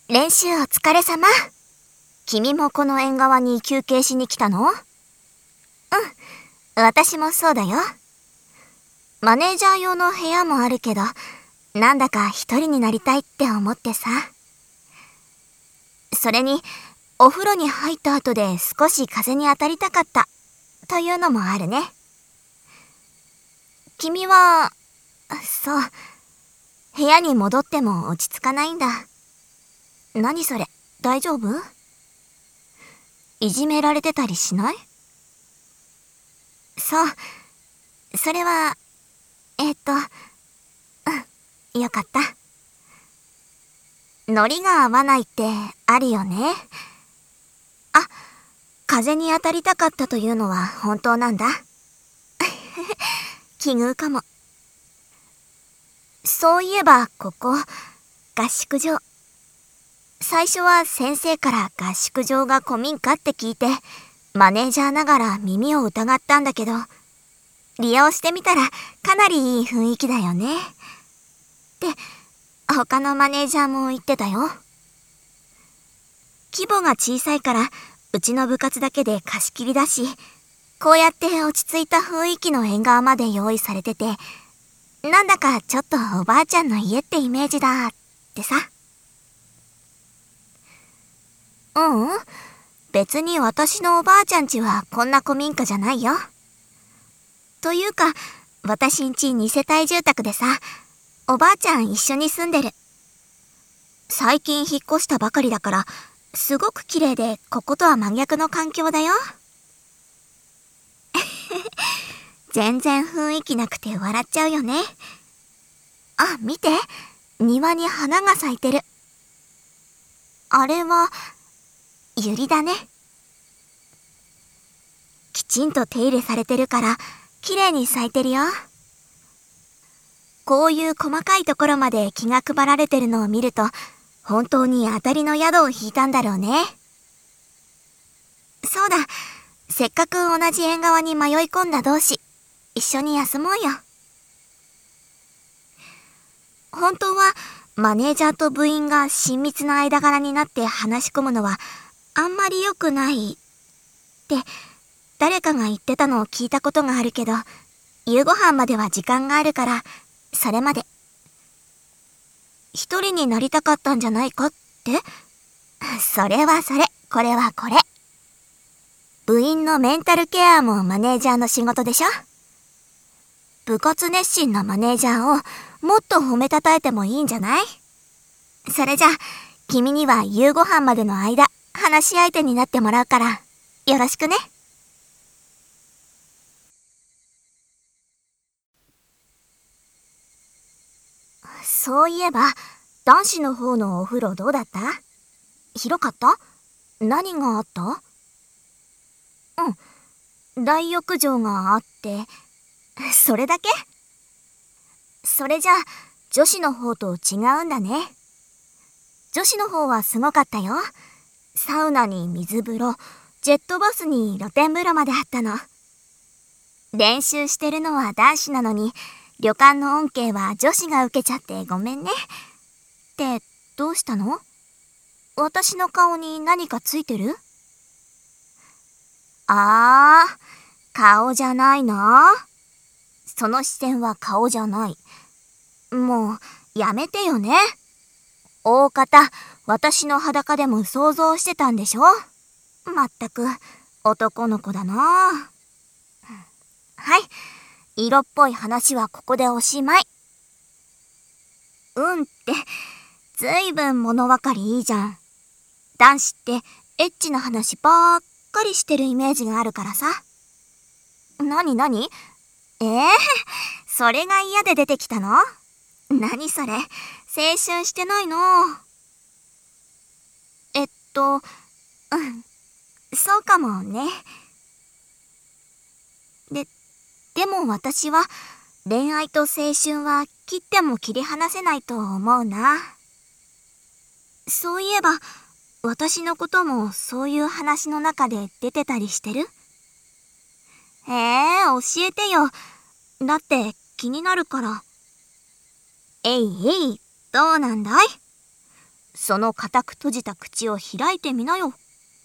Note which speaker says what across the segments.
Speaker 1: 練習お疲れ様。君もこの縁側に休憩しに来たの？私もそうだよ。マネージャー用の部屋もあるけど、なんだか一人になりたいって思ってさ。それに、お風呂に入った後で少し風に当たりたかった、というのもあるね。君は、そう、部屋に戻っても落ち着かないんだ。何それ、大丈夫？いじめられてたりしない？そう、それは、よかった。ノリが合わないってあるよね。あ、風に当たりたかったというのは本当なんだ。奇遇かも。そういえばここ、合宿場。最初は先生から合宿場が古民家って聞いて、マネージャーながら耳を疑ったんだけど、利用してみたらかなりいい雰囲気だよね。って他のマネージャーも言ってたよ。規模が小さいからうちの部活だけで貸し切りだし、こうやって落ち着いた雰囲気の縁側まで用意されてて、なんだかちょっとおばあちゃんの家ってイメージだってさ。別に私のおばあちゃん家はこんな古民家じゃないよ。というか、私んち2世帯住宅でさ、おばあちゃん一緒に住んでる。最近引っ越したばかりだから、すごく綺麗でこことは真逆の環境だよ。全然雰囲気なくて笑っちゃうよね。あ、見て。庭に花が咲いてる。あれは、ユリだね。きちんと手入れされてるから、綺麗に咲いてるよ。こういう細かいところまで気が配られてるのを見ると、本当に当たりの宿を引いたんだろうね。そうだ、せっかく同じ縁側に迷い込んだ同士、一緒に休もうよ。本当はマネージャーと部員が親密な間柄になって話し込むのはあんまり良くないって誰かが言ってたのを聞いたことがあるけど、夕ご飯までは時間があるからそれまで。一人になりたかったんじゃないかって？それはそれ、これはこれ。部員のメンタルケアもマネージャーの仕事でしょ？部活熱心なマネージャーをもっと褒めたたえてもいいんじゃない？それじゃ、君には夕ご飯までの間、話し相手になってもらうから、よろしくね。そういえば、男子の方のお風呂どうだった？広かった？何があった？大浴場があって、それだけ？それじゃあ、女子の方と違うんだね。女子の方はすごかったよ。サウナに水風呂、ジェットバスに露天風呂まであったの。練習してるのは男子なのに、旅館の恩恵は女子が受けちゃってごめんね。って、どうしたの？私の顔に何かついてる？顔じゃないな。その視線は顔じゃない。もう、やめてよね。大方、私の裸でも想像してたんでしょ？まったく、男の子だな。はい、色っぽい話はここでおしまい。って、ずいぶん物分かりいいじゃん。男子ってエッチな話ばっかりしてるイメージがあるからさ。なに？それが嫌で出てきたの？何それ、青春してないの？そうかもね。でも私は恋愛と青春は切っても切り離せないと思うな。そういえば、私のこともそういう話の中で出てたりしてる？教えてよ。だって気になるから。えい、どうなんだい？ その固く閉じた口を開いてみなよ。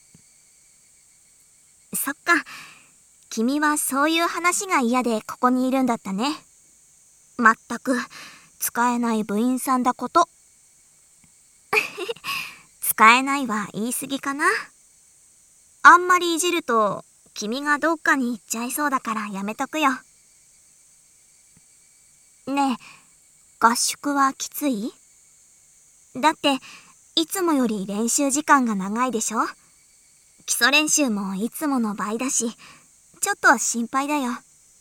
Speaker 1: そっか、君はそういう話が嫌でここにいるんだったね。まったく使えない部員さんだこと。使えないは言い過ぎかな。あんまりいじると君がどっかに行っちゃいそうだからやめとくよ。ねえ、合宿はきつい？だっていつもより練習時間が長いでしょ？基礎練習もいつもの倍だし、ちょっと心配だよ。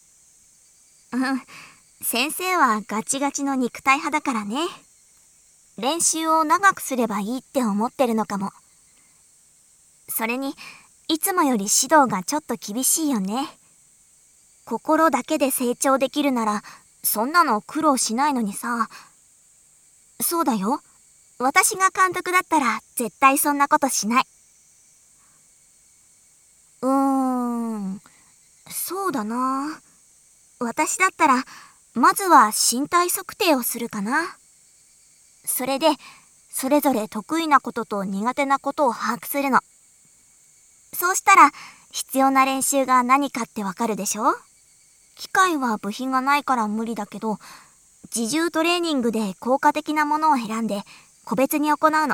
Speaker 1: 先生はガチガチの肉体派だからね。練習を長くすればいいって思ってるのかも。それに、いつもより指導がちょっと厳しいよね。心だけで成長できるなら、そんなの苦労しないのにさ。そうだよ。私が監督だったら絶対そんなことしない。そうだな。私だったら、まずは身体測定をするかな。それで、それぞれ得意なことと苦手なことを把握するの。そうしたら、必要な練習が何かってわかるでしょ？機械は部品がないから無理だけど、自重トレーニングで効果的なものを選んで、個別に行うの。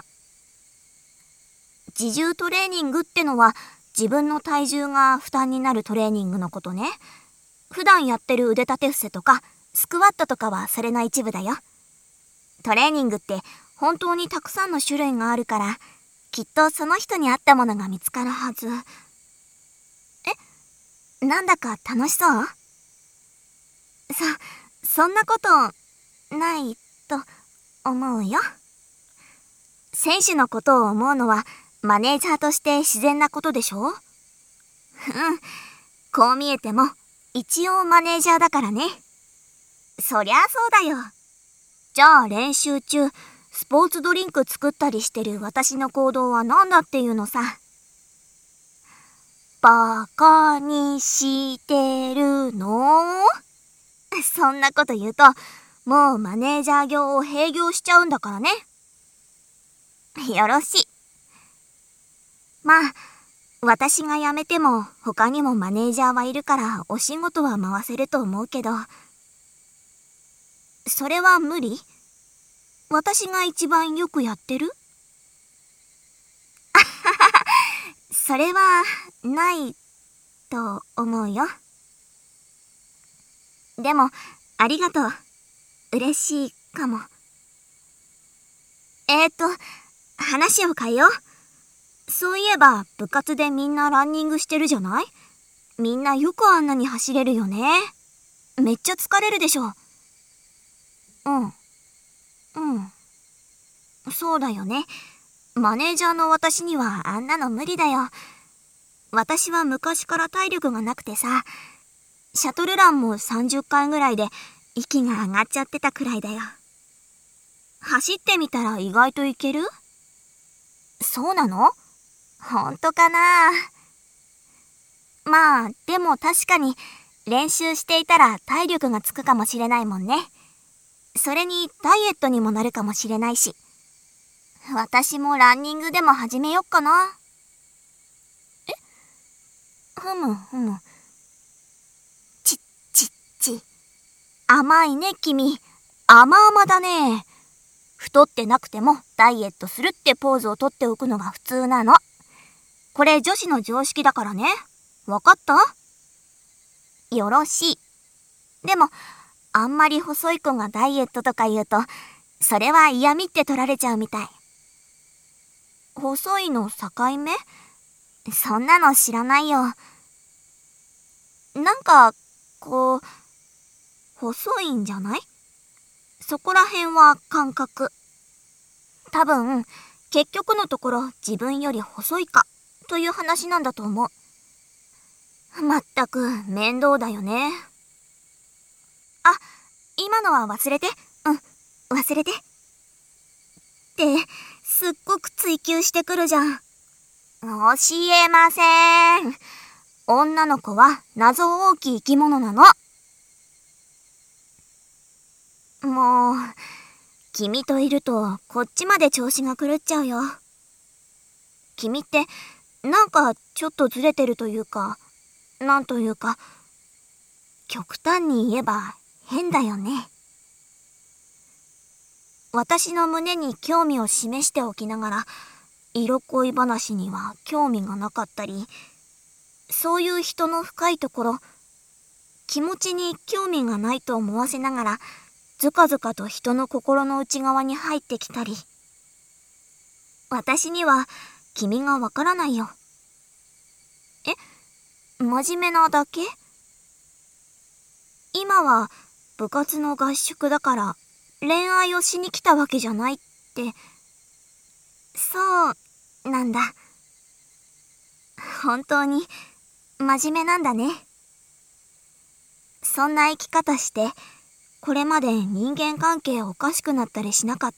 Speaker 1: 自重トレーニングってのは、自分の体重が負担になるトレーニングのことね。普段やってる腕立て伏せとか、スクワットとかはそれの一部だよ。トレーニングって本当にたくさんの種類があるから、きっとその人に合ったものが見つかるはず。なんだか楽しそう？そんなこと、ないと思うよ。選手のことを思うのは、マネージャーとして自然なことでしょ？こう見えても、一応マネージャーだからね。そりゃそうだよ。じゃあ練習中、スポーツドリンク作ったりしてる私の行動は何だっていうのさ。バカにしてるの？そんなこと言うと、もうマネージャー業を閉業しちゃうんだからね。よろしい。まあ、私が辞めても他にもマネージャーはいるからお仕事は回せると思うけど、それは無理？私が一番よくやってる？それはないと思うよ。でも、ありがとう。嬉しいかも。話を変えよう。そういえば、部活でみんなランニングしてるじゃない？みんなよくあんなに走れるよね。めっちゃ疲れるでしょ。そうだよね。マネージャーの私にはあんなの無理だよ。私は昔から体力がなくてさ、シャトルランも30回ぐらいで息が上がっちゃってたくらいだよ。走ってみたら意外といける？そうなの？ほんとかな？まあ、でも確かに練習していたら体力がつくかもしれないもんね。それにダイエットにもなるかもしれないし。私もランニングでも始めよっかな。ふむ。ち。甘いね、君。甘々だね。太ってなくてもダイエットするってポーズをとっておくのが普通なの。これ女子の常識だからね。わかった？よろしい。でも、あんまり細い子がダイエットとか言うと、それは嫌味って取られちゃうみたい。細いの境目？そんなの知らないよ。なんか、細いんじゃない？そこら辺は感覚。多分、結局のところ自分より細いか、という話なんだと思う。まったく面倒だよね。あ、今のは忘れて。忘れて。って、すっごく追求してくるじゃん。教えません。女の子は謎大きい生き物なの。もう、 君といるとこっちまで調子が狂っちゃうよ。君ってなんかちょっとずれてるというか、なんというか、極端に言えば変だよね。私の胸に興味を示しておきながら、色恋話には興味がなかったり、そういう人の深いところ、気持ちに興味がないと思わせながら、ずかずかと人の心の内側に入ってきたり。私には君がわからないよ。真面目なだけ？今は部活の合宿だから恋愛をしに来たわけじゃないって。そうなんだ。本当に真面目なんだね。そんな生き方してこれまで人間関係おかしくなったりしなかった？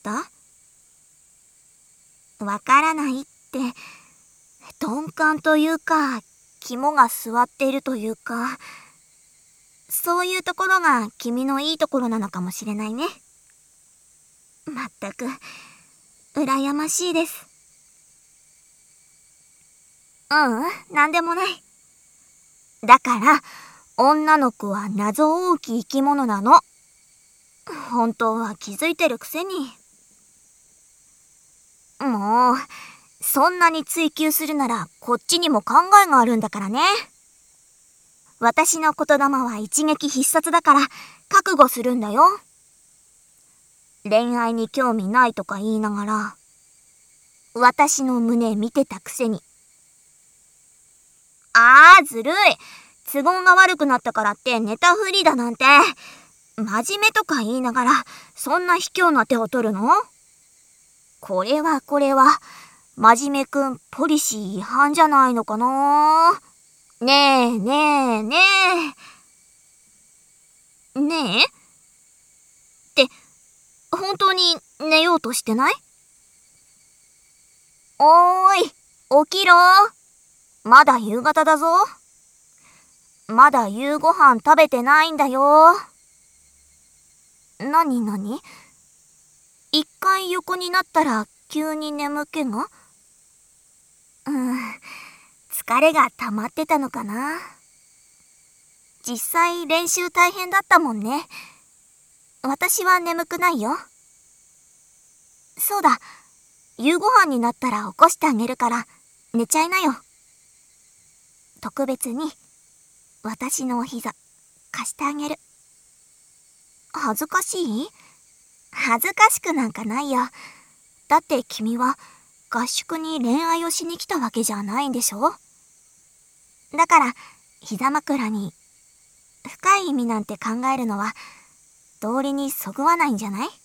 Speaker 1: わからないって、鈍感というか肝が据わっているというか、そういうところが君のいいところなのかもしれないね。まったく羨ましいです。なんでもない。だから女の子は謎多き生き物なの。本当は気づいてるくせに。もうそんなに追求するならこっちにも考えがあるんだからね。私の言霊は一撃必殺だから覚悟するんだよ。恋愛に興味ないとか言いながら、私の胸見てたくせに。ずるい。都合が悪くなったからってネタフリだなんて。真面目とか言いながら、そんな卑怯な手を取るの？これは、真面目くんポリシー違反じゃないのかな？ねえ。ねえって、本当に寝ようとしてない？おーい、起きろ。まだ夕方だぞ。まだ夕ご飯食べてないんだよ。なに？一回横になったら急に眠気が？疲れが溜まってたのかな。実際練習大変だったもんね。私は眠くないよ。そうだ、夕ご飯になったら起こしてあげるから寝ちゃいなよ。特別に私のお膝貸してあげる。恥ずかしい？恥ずかしくなんかないよ。だって君は合宿に恋愛をしに来たわけじゃないんでしょ？だから膝枕に深い意味なんて考えるのは道理にそぐわないんじゃない？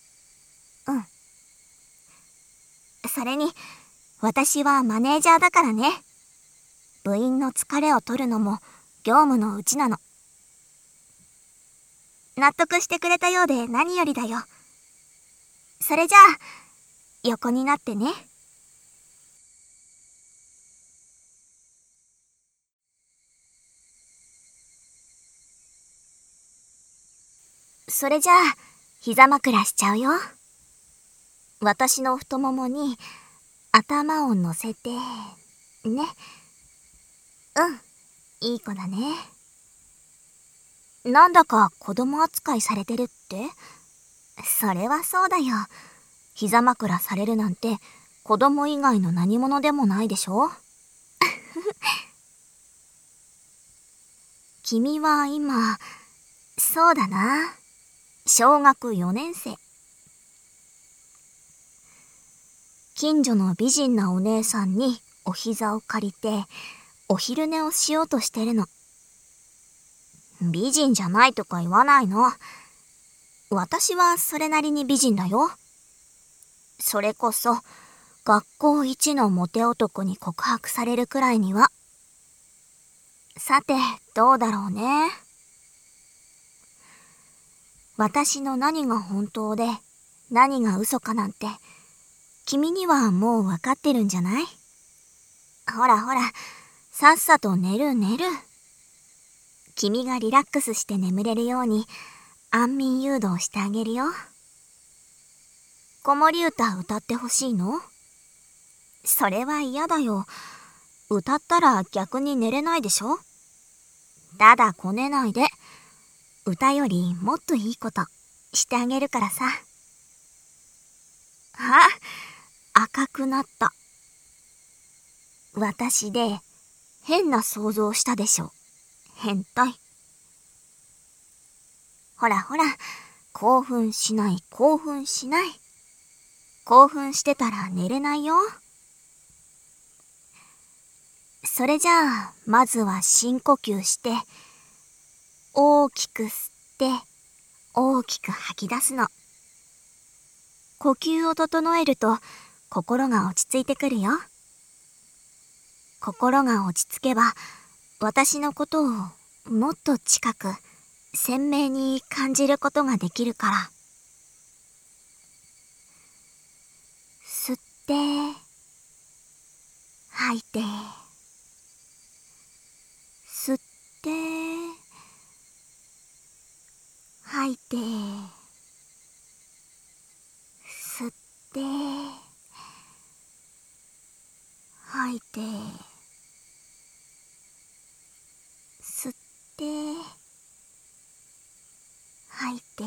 Speaker 1: それに私はマネージャーだからね。部員の疲れを取るのも業務のうちなの。納得してくれたようで何よりだよ。それじゃあ横になってね。それじゃあ膝枕しちゃうよ。私の太ももに頭を乗せてね。いい子だね。なんだか子供扱いされてるって？それはそうだよ。膝枕されるなんて子供以外の何者でもないでしょ？君は今、そうだな、小学4年生。近所の美人なお姉さんにお膝を借りてお昼寝をしようとしてるの。美人じゃないとか言わないの。私はそれなりに美人だよ。それこそ学校一のモテ男に告白されるくらいには。さてどうだろうね。私の何が本当で何が嘘かなんて君にはもう分かってるんじゃない？ほら、さっさと寝る。君がリラックスして眠れるように安眠誘導してあげるよ。 子守歌歌ってほしいの？それは嫌だよ。歌ったら逆に寝れないでしょ？だだこねないで。歌よりもっといいことしてあげるからさ。あ、赤くなった。私で変な想像したでしょ。変態。ほらほら、興奮しない、興奮しない。興奮してたら寝れないよ。それじゃあ、まずは深呼吸して、大きく吸って、大きく吐き出すの。呼吸を整えると、心が落ち着いてくるよ。心が落ち着けば、私のことをもっと近く、鮮明に感じることができるから。吸って、吐いて、吸って、吐いて、吸って、吐いて、吸って、吐いて。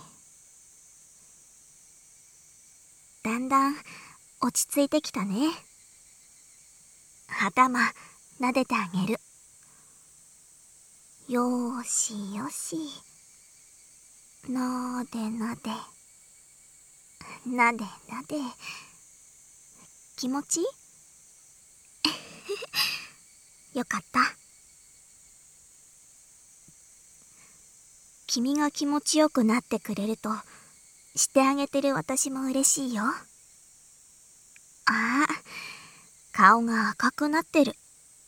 Speaker 1: だんだん落ち着いてきたね。頭撫でてあげる。よーしよし。なでなで。なでなで。気持ちいい？よかった。君が気持ちよくなってくれると、してあげてる私も嬉しいよ。ああ、顔が赤くなってる。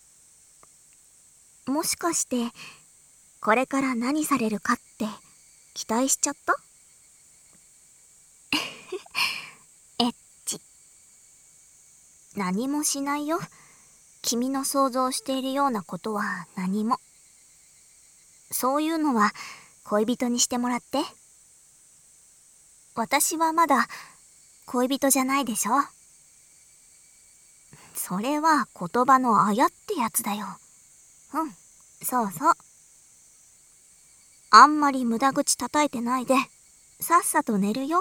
Speaker 1: もしかして、これから何されるかって期待しちゃった？エッチ。何もしないよ。君の想像しているようなことは何も。そういうのは恋人にしてもらって。私はまだ恋人じゃないでしょ。それは言葉のあやってやつだよ。うん、そうそう。あんまり無駄口叩いてないで、さっさと寝るよ。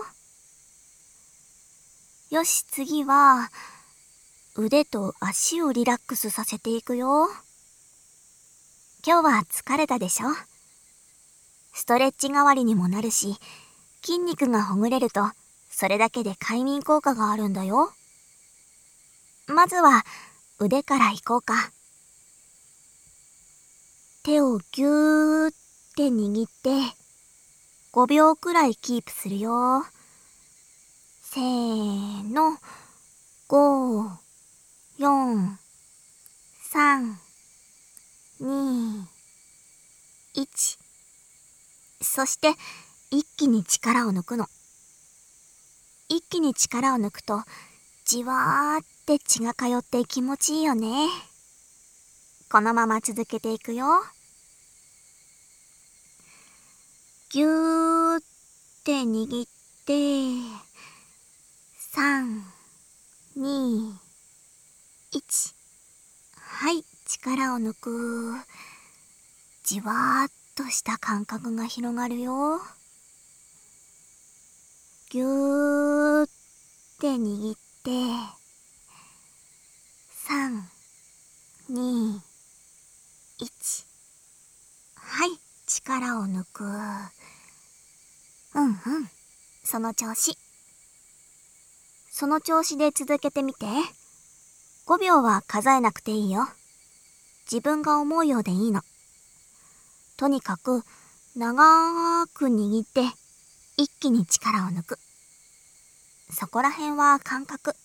Speaker 1: よし、次は、腕と足をリラックスさせていくよ。今日は疲れたでしょ？ストレッチ代わりにもなるし、筋肉がほぐれると、それだけで快眠効果があるんだよ。まずは、腕からいこうか。手をぎゅーって握って、5秒くらいキープするよ。せーの、5、4、3、2、1。そして、一気に力を抜くの。一気に力を抜くと、じわーって血が通って気持ちいいよね。このまま続けていくよ。ぎゅーって握って、3、2、1。はい、力を抜く。じわーっとした感覚が広がるよ。ぎゅーって握って、3、2、1。はい、力を抜く。うんうん、その調子。その調子で続けてみて。5秒は数えなくていいよ。自分が思うようでいいの。とにかく、長ーく握って、一気に力を抜く。そこら辺は感覚。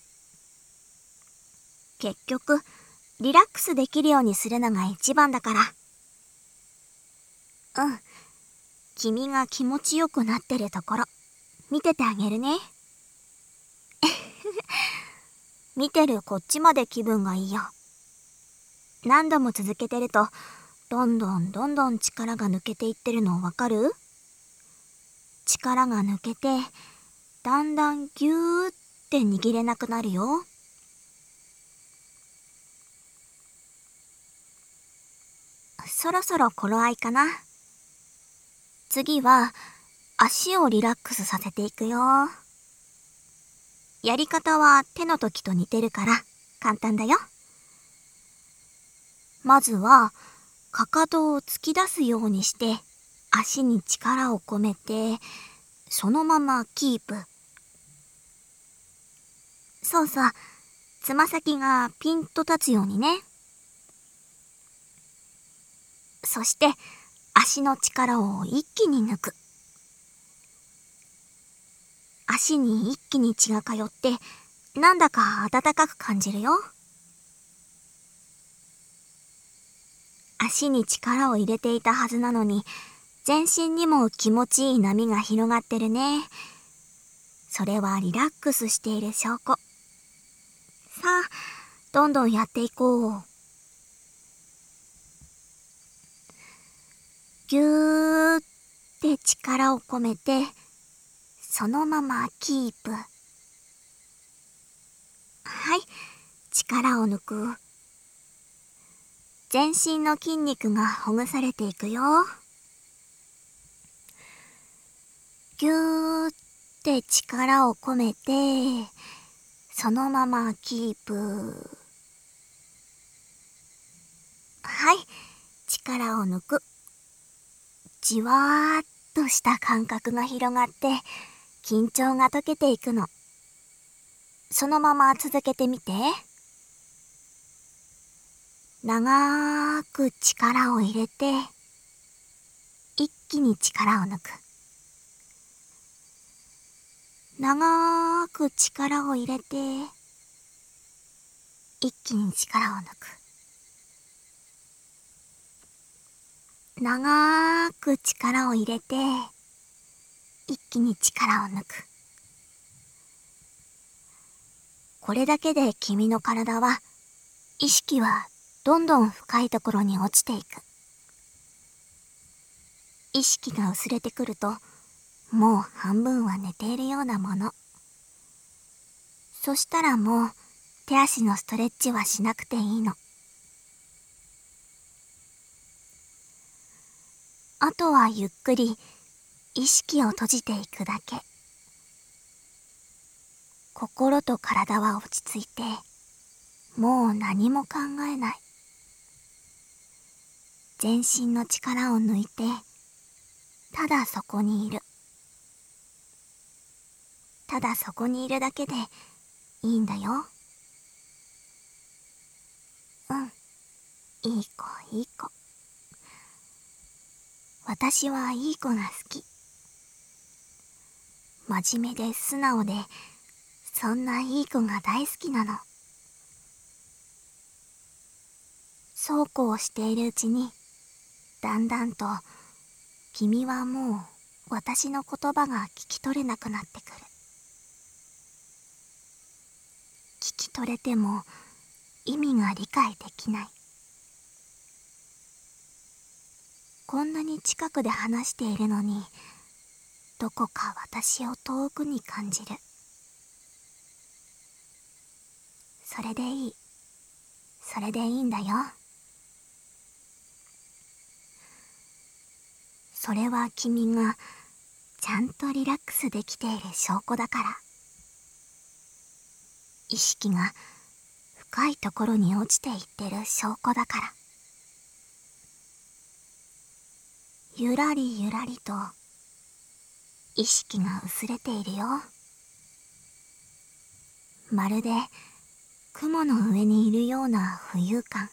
Speaker 1: 結局、リラックスできるようにするのが一番だから。うん。君が気持ちよくなってるところ、見ててあげるね。見てるこっちまで気分がいいよ。何度も続けてると、どんどん力が抜けていってるのわかる？力が抜けて、 だんだんぎゅーって握れなくなるよ。そろそろ頃合いかな。次は足をリラックスさせていくよ。やり方は手の時と似てるから簡単だよ。まずはかかとを突き出すようにして足に力を込めてそのままキープ。そうそう、つま先がピンと立つようにね。そして足の力を一気に抜く。足に一気に血が通ってなんだか温かく感じるよ。足に力を入れていたはずなのに全身にも気持ちいい波が広がってるね。それはリラックスしている証拠。さあ、どんどんやっていこう。ぎゅーって力を込めてそのままキープ。はい、力を抜く。全身の筋肉がほぐされていくよ。ぎゅーって力を込めてそのままキープ。はい、力を抜く。じわーっとした感覚が広がって緊張が解けていくの。そのまま続けてみて。長ーく力を入れて一気に力を抜く。長ーく力を入れて一気に力を抜く。長ーく力を入れて一気に力を抜く。これだけで君の体は意識はどんどん深いところに落ちていく。意識が薄れてくるともう半分は寝ているようなもの。そしたらもう手足のストレッチはしなくていいの。あとはゆっくり意識を閉じていくだけ。心と体は落ち着いて、もう何も考えない。全身の力を抜いて、ただそこにいる。ただそこにいるだけでいいんだよ。うん、いい子いい子。私はいい子が好き。真面目で素直で、そんないい子が大好きなの。そうこうしているうちに、だんだんと君はもう私の言葉が聞き取れなくなってくる。聞き取れても意味が理解できない。こんなに近くで話しているのに、どこか私を遠くに感じる。それでいい。それでいいんだよ。それは君がちゃんとリラックスできている証拠だから。意識が深いところに落ちていってる証拠だから。ゆらりゆらりと意識が薄れているよ。まるで雲の上にいるような浮遊感。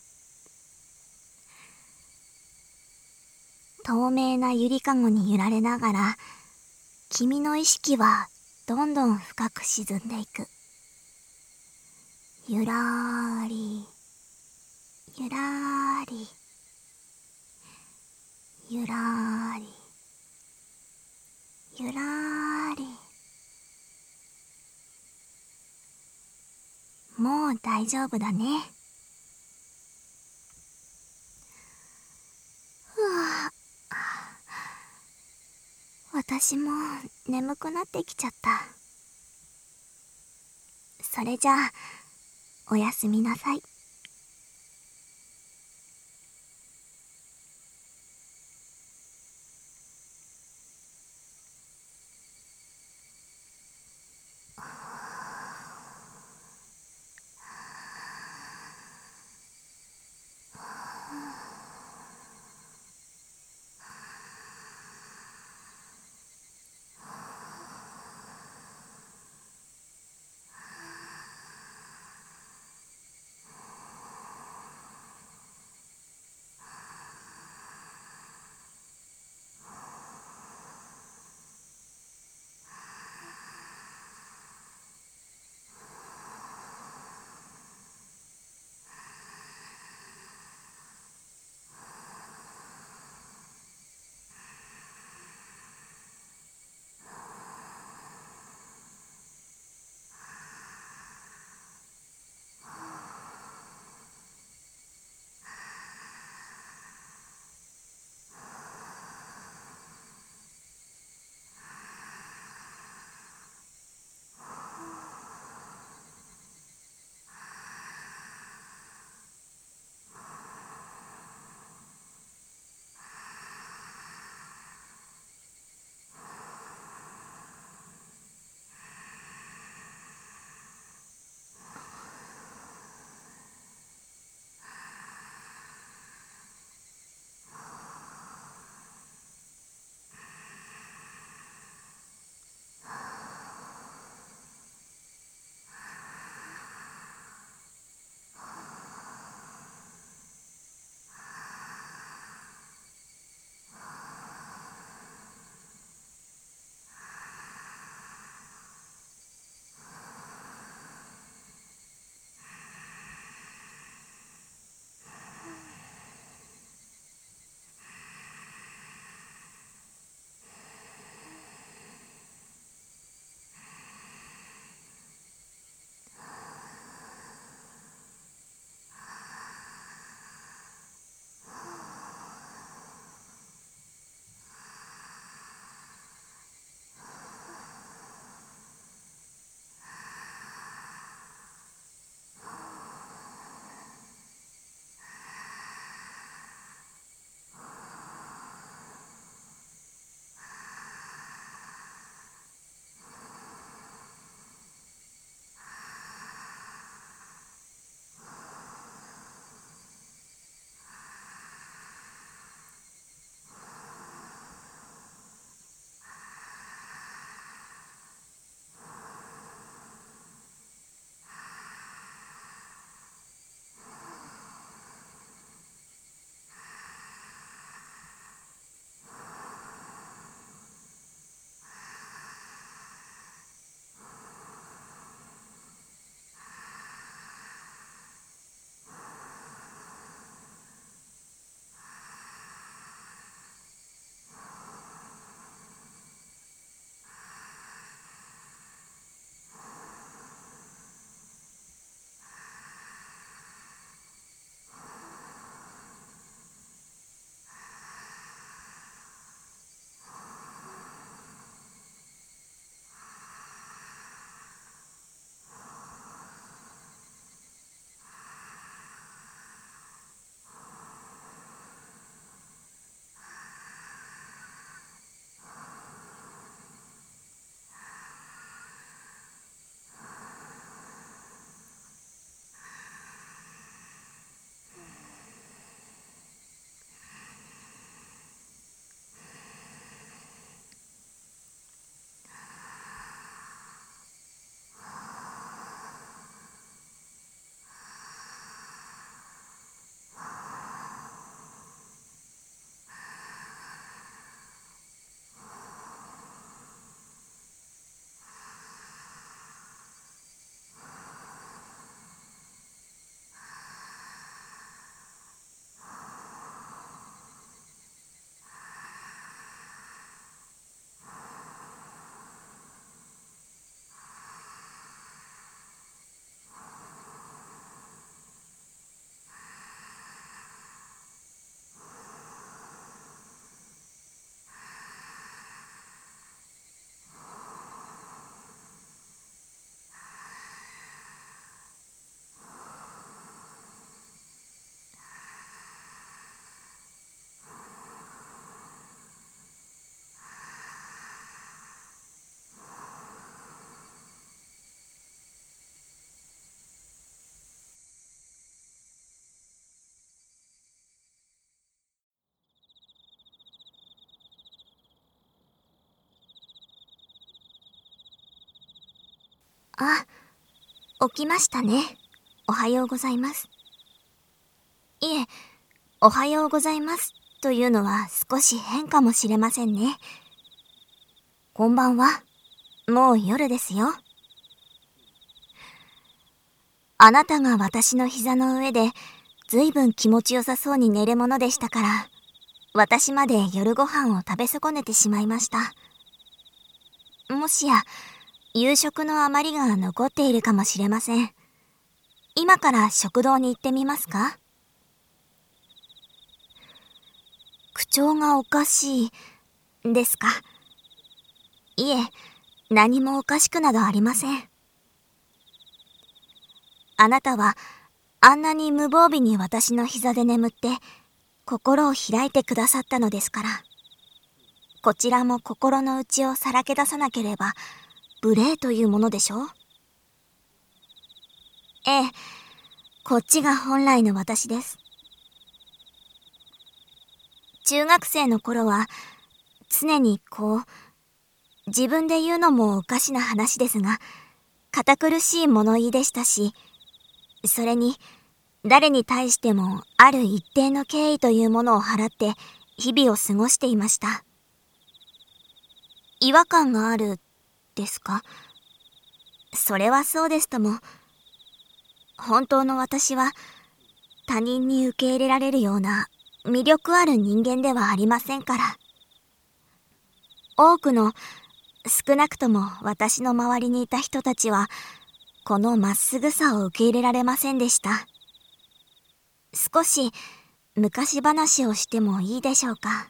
Speaker 1: 透明なゆりかごに揺られながら、君の意識はどんどん深く沈んでいく。ゆらーり、ゆらーり、ゆらーり、ゆらーり。もう大丈夫だね。ふわぁ、私も眠くなってきちゃった。 それじゃあ、おやすみなさい。 あ、起きましたね。おはようございます。いえ、おはようございますというのは少し変かもしれませんね。こんばんは。もう夜ですよ。あなたが私の膝の上でずいぶん気持ちよさそうに寝るものでしたから、私まで夜ご飯を食べ損ねてしまいました。もしや、夕食の余りが残っているかもしれません。今から食堂に行ってみますか？口調がおかしい、ですか？いえ、何もおかしくなどありません。あなたは、あんなに無防備に私の膝で眠って、心を開いてくださったのですから。こちらも心の内をさらけ出さなければ、無礼というものでしょう？ええ、こっちが本来の私です。中学生の頃は、常に自分で言うのもおかしな話ですが、堅苦しい物言いでしたし、それに、誰に対してもある一定の敬意というものを払って日々を過ごしていました。違和感があるですか？それはそうですとも、本当の私は他人に受け入れられるような魅力ある人間ではありませんから。多くの、少なくとも私の周りにいた人たちは、このまっすぐさを受け入れられませんでした。少し昔話をしてもいいでしょうか。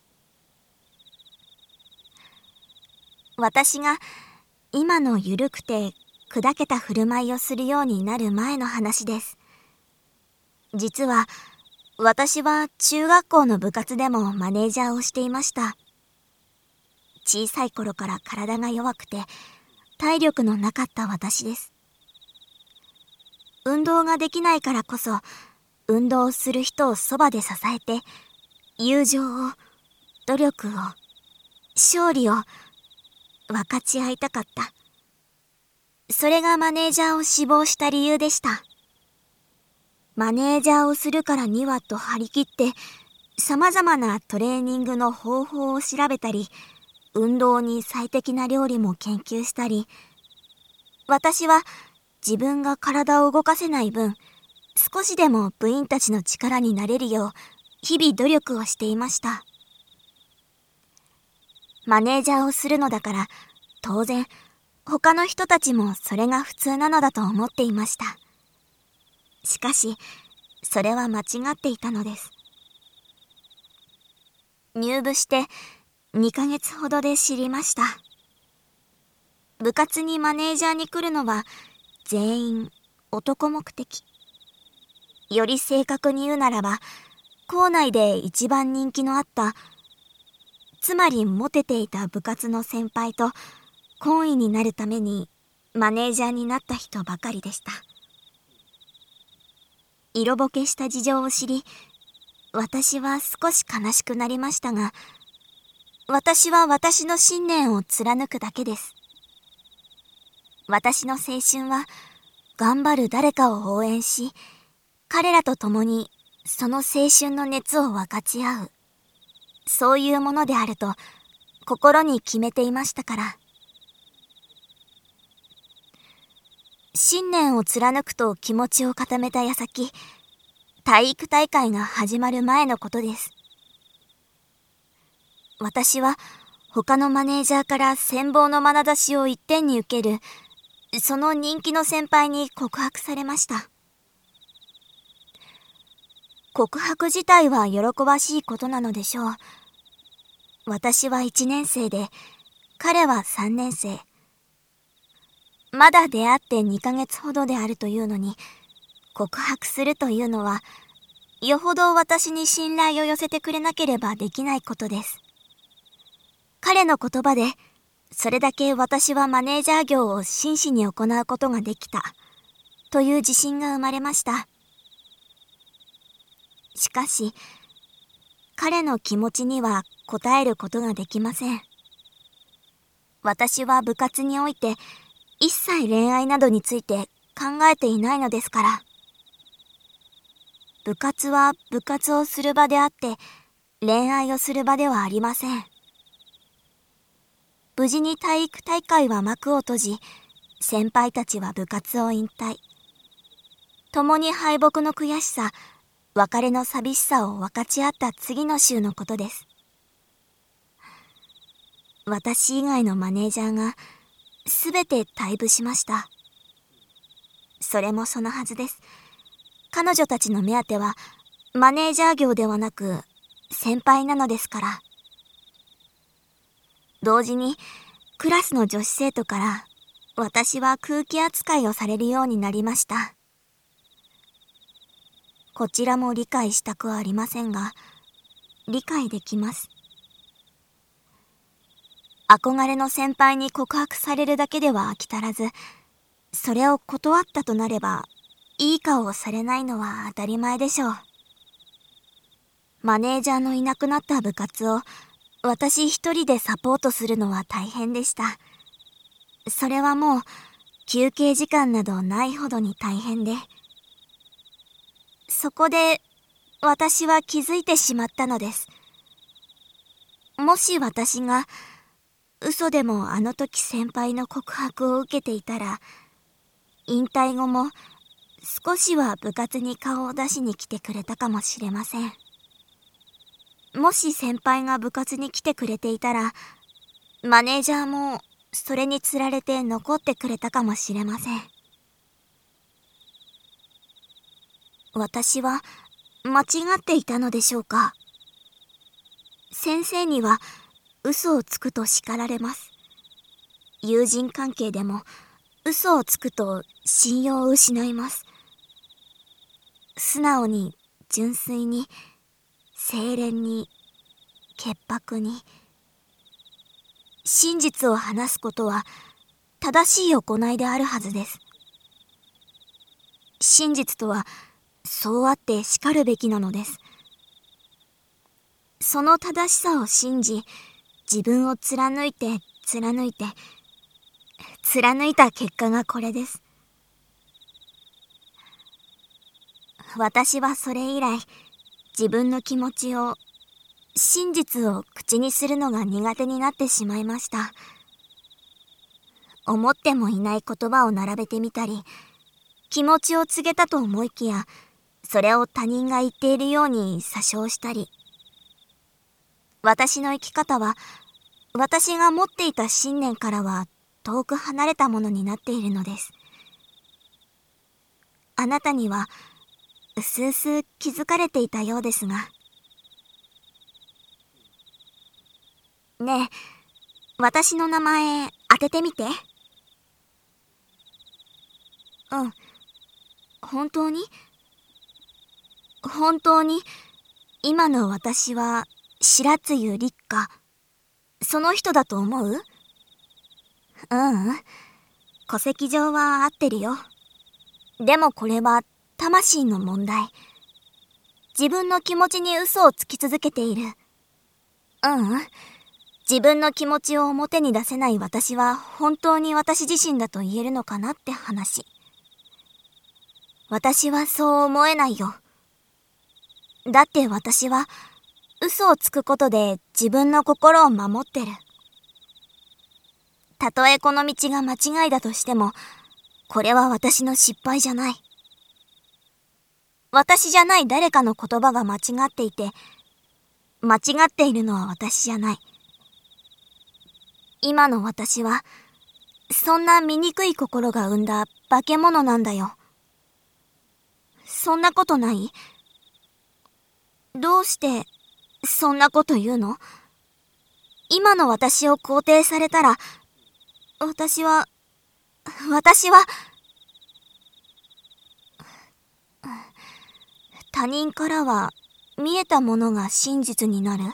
Speaker 1: 私が今の緩くて砕けた振る舞いをするようになる前の話です。実は私は中学校の部活でもマネージャーをしていました。小さい頃から体が弱くて体力のなかった私です。運動ができないからこそ運動をする人をそばで支えて友情を、努力を、勝利を分かち合いたかった。それがマネージャーを志望した理由でした。マネージャーをするからにはと張り切って様々なトレーニングの方法を調べたり、運動に最適な料理も研究したり、私は自分が体を動かせない分、少しでも部員たちの力になれるよう日々努力をしていました。マネージャーをするのだから当然他の人たちもそれが普通なのだと思っていました。しかしそれは間違っていたのです。入部して2ヶ月ほどで知りました。部活にマネージャーに来るのは全員男目的。より正確に言うならば、校内で一番人気のあった、つまりモテていた部活の先輩と懇意になるためにマネージャーになった人ばかりでした。色ぼけした事情を知り、私は少し悲しくなりましたが、私は私の信念を貫くだけです。私の青春は頑張る誰かを応援し、彼らと共にその青春の熱を分かち合う。そういうものであると心に決めていましたから。信念を貫くと気持ちを固めた矢先、体育大会が始まる前のことです。私は他のマネージャーから羨望の眼差しを一点に受ける、その人気の先輩に告白されました。告白自体は喜ばしいことなのでしょう。私は1年生で、彼は3年生。まだ出会って2ヶ月ほどであるというのに、告白するというのは、よほど私に信頼を寄せてくれなければできないことです。彼の言葉で、それだけ私はマネージャー業を真摯に行うことができた、という自信が生まれました。しかし、彼の気持ちには応えることができません。私は部活において一切恋愛などについて考えていないのですから。部活は部活をする場であって、恋愛をする場ではありません。無事に体育大会は幕を閉じ、先輩たちは部活を引退。共に敗北の悔しさ、別れの寂しさを分かち合った次の週のことです。私以外のマネージャーがすべて退部しました。それもそのはずです。彼女たちの目当てはマネージャー業ではなく先輩なのですから。同時にクラスの女子生徒から私は空気扱いをされるようになりました。こちらも理解したくはありませんが、理解できます。憧れの先輩に告白されるだけでは飽き足らず、それを断ったとなれば、いい顔をされないのは当たり前でしょう。マネージャーのいなくなった部活を私一人でサポートするのは大変でした。それはもう休憩時間などないほどに大変で。そこで私は気づいてしまったのです。もし私が嘘でもあの時先輩の告白を受けていたら、引退後も少しは部活に顔を出しに来てくれたかもしれません。もし先輩が部活に来てくれていたら、マネージャーもそれにつられて残ってくれたかもしれません。私は間違っていたのでしょうか。先生には嘘をつくと叱られます。友人関係でも嘘をつくと信用を失います。素直に、純粋に、清廉に、潔白に、真実を話すことは正しい行いであるはずです。真実とはそうあってしかるべきなのです。その正しさを信じ、自分を貫いた結果がこれです。私はそれ以来、自分の気持ちを、真実を口にするのが苦手になってしまいました。思ってもいない言葉を並べてみたり、気持ちを告げたと思いきや、それを他人が言っているように詐称したり。私の生き方は、私が持っていた信念からは遠く離れたものになっているのです。あなたには、うすうす気づかれていたようですが。ねえ、私の名前当ててみて。うん。本当に今の私は白露立花、その人だと思う？ううん。戸籍上は合ってるよ。でもこれは魂の問題。自分の気持ちに嘘をつき続けている。自分の気持ちを表に出せない私は本当に私自身だと言えるのかなって話。私はそう思えないよ。だって私は嘘をつくことで自分の心を守ってる。たとえこの道が間違いだとしても、これは私の失敗じゃない。私じゃない誰かの言葉が間違っていて、間違っているのは私じゃない。今の私は、そんな醜い心が生んだ化け物なんだよ。そんなことない？どうして、そんなこと言うの？今の私を肯定されたら、私は、他人からは見えたものが真実になる？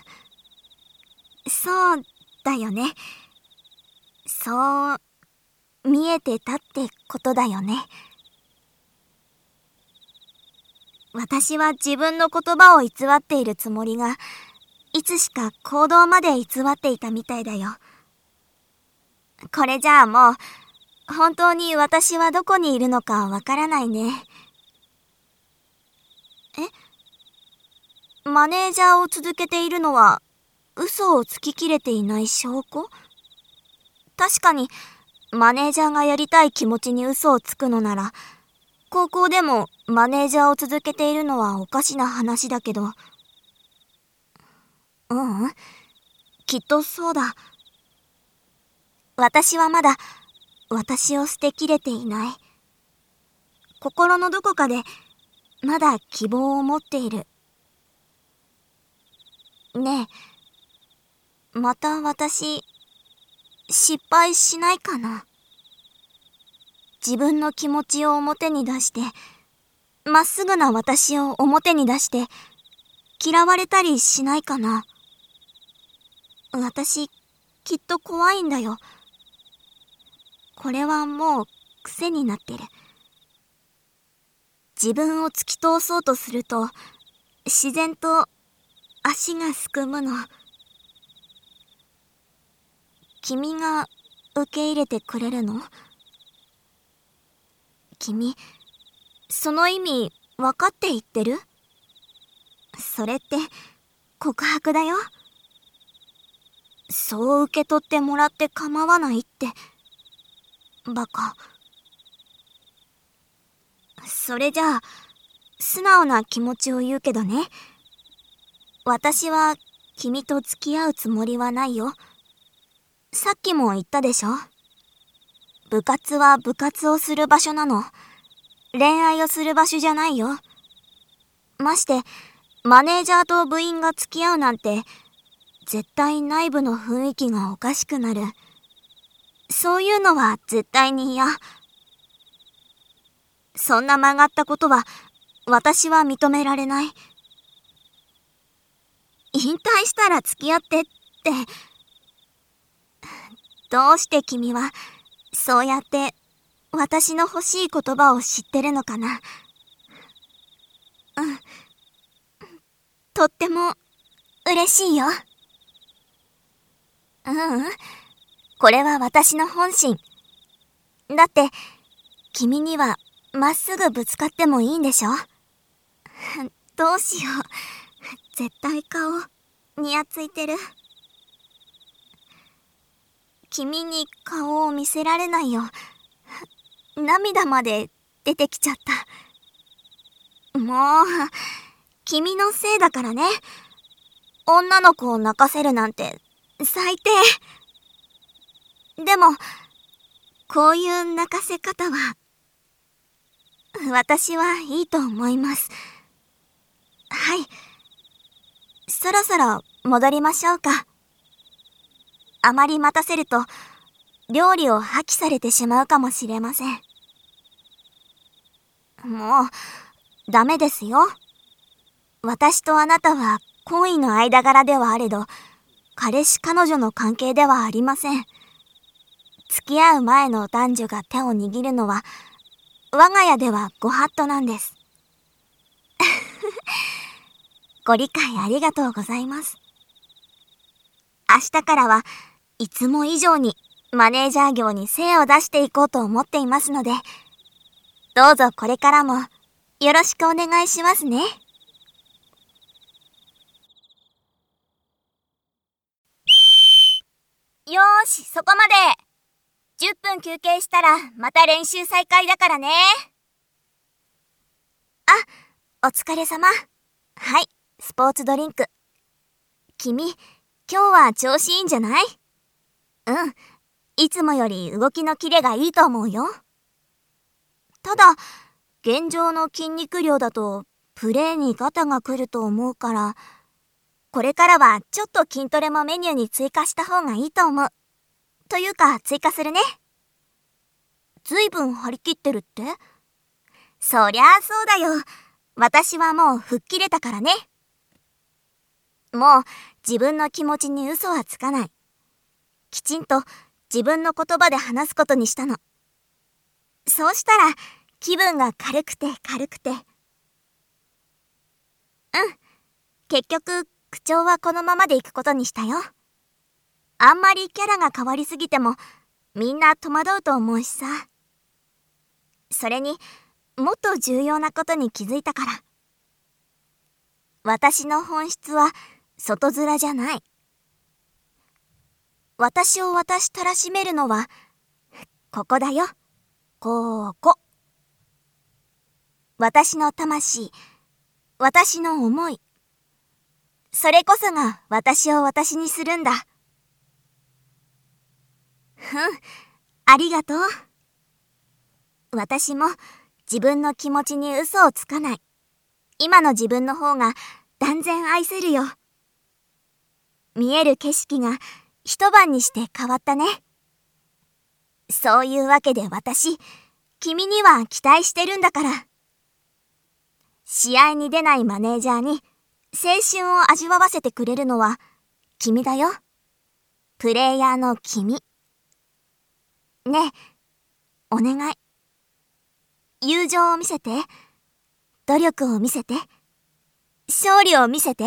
Speaker 1: そうだよね。そう、見えてたってことだよね。私は自分の言葉を偽っているつもりが、いつしか行動まで偽っていたみたいだよ。これじゃあもう、 本当に私はどこにいるのかわからないね。マネージャーを続けているのは嘘をつききれていない証拠？確かにマネージャーがやりたい気持ちに嘘をつくのなら、高校でもマネージャーを続けているのはおかしな話だけど。きっとそうだ。私はまだ私を捨てきれていない。心のどこかでまだ希望を持っている。ねえ、また私、失敗しないかな。自分の気持ちを表に出して、まっすぐな私を表に出して、嫌われたりしないかな。私、きっと怖いんだよ。これはもう癖になってる。自分を突き通そうとすると、自然と足がすくむの。君が受け入れてくれるの？君、その意味分かって言ってる？それって告白だよ。そう受け取ってもらって構わないって。バカ。それじゃあ、素直な気持ちを言うけどね。私は君と付き合うつもりはないよ。さっきも言ったでしょ。部活は部活をする場所なの。恋愛をする場所じゃないよ。まして、マネージャーと部員が付き合うなんて、絶対内部の雰囲気がおかしくなる。そういうのは絶対に嫌。そんな曲がったことは、私は認められない。引退したら付き合ってって。どうして君は、そうやって、私の欲しい言葉を知ってるのかな。とっても、嬉しいよ。これは私の本心。だって、君には、まっすぐぶつかってもいいんでしょ？どうしよう。絶対顔、にやついてる。君に顔を見せられないよ。涙まで出てきちゃった。もう、君のせいだからね。女の子を泣かせるなんて、最低。でも、こういう泣かせ方は、私はいいと思います。はい。そろそろ戻りましょうか。あまり待たせると、料理を破棄されてしまうかもしれません。もう、ダメですよ。私とあなたは恋の間柄ではあれど、彼氏彼女の関係ではありません。付き合う前の男女が手を握るのは、我が家ではご法度なんです。ご理解ありがとうございます。明日からはいつも以上にマネージャー業に精を出していこうと思っていますので、どうぞこれからもよろしくお願いしますね。よーし、そこまで。10分休憩したらまた練習再開だからね。あ、お疲れ様。はい、スポーツドリンク。君、今日は調子いいんじゃない？いつもより動きのキレがいいと思うよ。ただ、現状の筋肉量だとプレーにガタが来ると思うから、これからはちょっと筋トレもメニューに追加した方がいいと思う。というか追加するね。ずいぶん張り切ってるって？そりゃあそうだよ。私はもう吹っ切れたからね。もう自分の気持ちに嘘はつかない。きちんと自分の言葉で話すことにしたの。そうしたら気分が軽くて軽くて。結局口調はこのままでいくことにしたよ。あんまりキャラが変わりすぎてもみんな戸惑うと思うしさ。それにもっと重要なことに気づいたから。私の本質は外面じゃない。私を私たらしめるのはここだよ。ここ。私の魂、私の思い。それこそが私を私にするんだ。ありがとう。私も自分の気持ちに嘘をつかない。今の自分の方が断然愛せるよ。見える景色が一晩にして変わったね。そういうわけで私、君には期待してるんだから。試合に出ないマネージャーに青春を味わわせてくれるのは君だよ。プレイヤーの君。ねえ、お願い。友情を見せて、努力を見せて、勝利を見せて。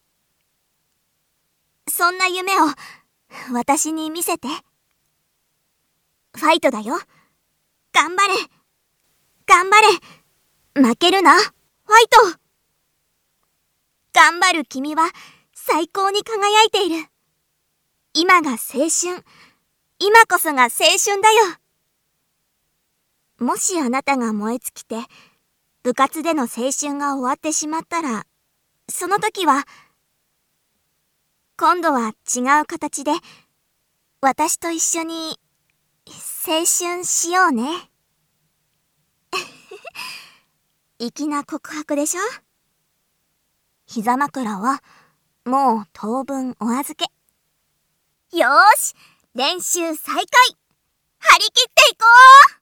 Speaker 1: そんな夢を私に見せて。ファイトだよ。頑張れ。頑張れ。負けるな。ファイト。頑張る君は最高に輝いている。今が青春。今こそが青春だよ。もしあなたが燃え尽きて部活での青春が終わってしまったら、その時は今度は違う形で私と一緒に青春しようね。粋な告白でしょ。膝枕はもう当分お預け。よーし、練習再開。張り切っていこう。